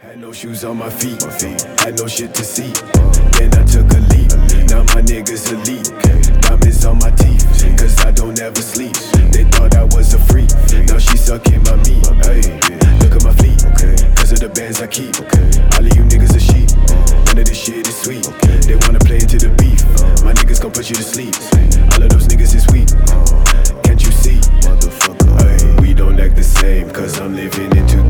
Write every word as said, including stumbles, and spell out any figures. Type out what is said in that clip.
Had no shoes on my feet, had no shit to see. Then I took a leap, now my niggas elite. Diamonds on my teeth, cause I don't ever sleep. They thought I was a freak, now she sucking my meat. Ay, look at my feet, cause of the bands I keep. All of you niggas are sheep, none of this shit is sweet. They wanna play into the beef, my niggas gon' put you to sleep. All of those niggas is weak, can't you see? Ay, we don't act the same, cause I'm living in two